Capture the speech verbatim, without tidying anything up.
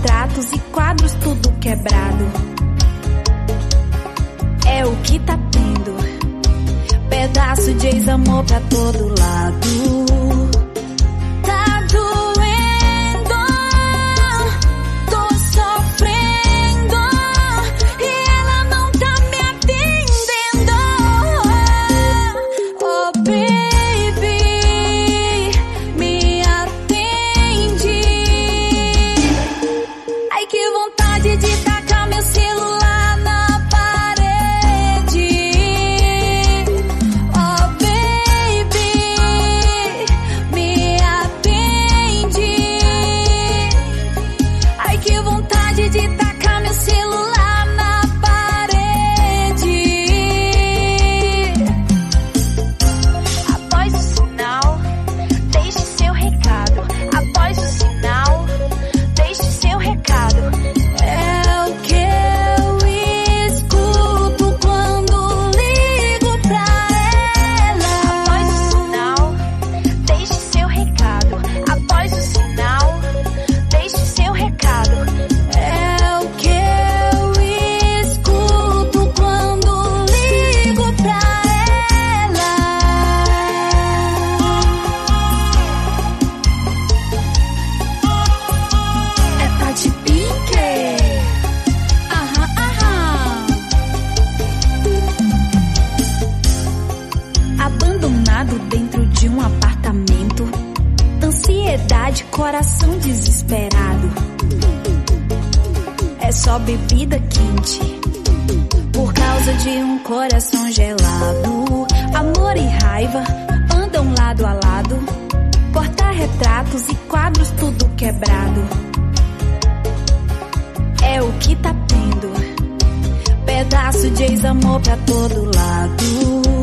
porta-retratos e quadros tudo quebrado. É o que tá tendo, pedaço de ex-amor pra todo lado. Tá doendo, tô sofrendo e ela não tá me atendendo. Oh baby, me atende. Ai que vontade de tacar meu celular na parede. Oh baby, me atende. Ai que vontade de tacar meu celular na parede. Após o sinal, deixe seu recado. Após o sinal, deixe seu recado. É o que eu escuto quando ligo pra ela. Após o sinal, deixe seu recado. Após o sinal, deixe seu recado. É o que eu escuto quando ligo pra ela. É Tati Pink. Aham, aham. Abandonado dentro de um apartamento, ansiedade, coração desesperado. É só bebida quente por causa de um coração gelado. Amor e raiva andam lado a lado, porta-retratos e quadros tudo quebrado. É o que tá tendo, pedaço de ex-amor pra todo lado.